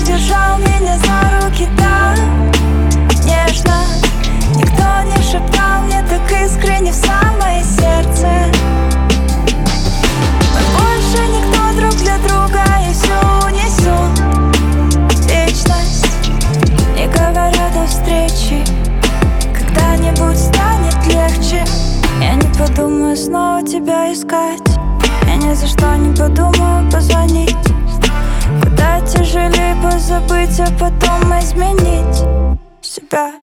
держал меня за руки так нежно. Никто не шептал мне так искренне в самое сердце. Мы больше никто друг для друга, и всю несу вечность. Не говоря до встречи, когда-нибудь станет легче. Я не подумаю снова тебя искать, я ни за что не подумаю позвонить. Куда тяжелее позабыть, а потом изменить себя.